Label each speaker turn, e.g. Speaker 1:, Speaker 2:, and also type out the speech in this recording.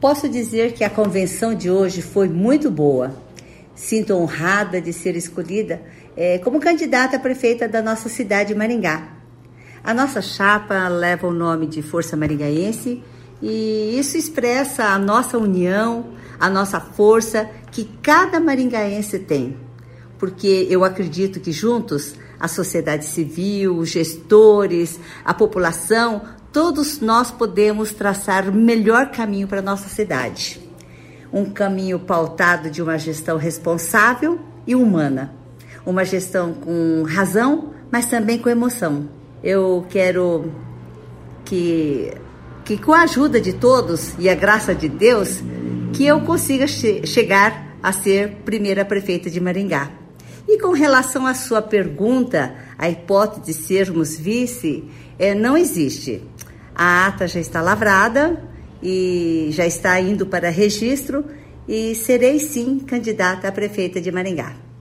Speaker 1: Posso dizer que a convenção de hoje foi muito boa. Sinto honrada de ser escolhida como candidata a prefeita da nossa cidade, Maringá. A nossa chapa leva o nome de Força Maringaense e isso expressa a nossa união, a nossa força que cada maringaense tem. Porque eu acredito que juntos, a sociedade civil, os gestores, a população, todos nós podemos traçar o melhor caminho para a nossa cidade. Um caminho pautado de uma gestão responsável e humana. Uma gestão com razão, mas também com emoção. Eu quero que com a ajuda de todos e a graça de Deus, que eu consiga chegar a ser primeira prefeita de Maringá. E com relação à sua pergunta, a hipótese de sermos vice não existe. A ata já está lavrada e já está indo para registro e serei sim candidata a prefeita de Maringá.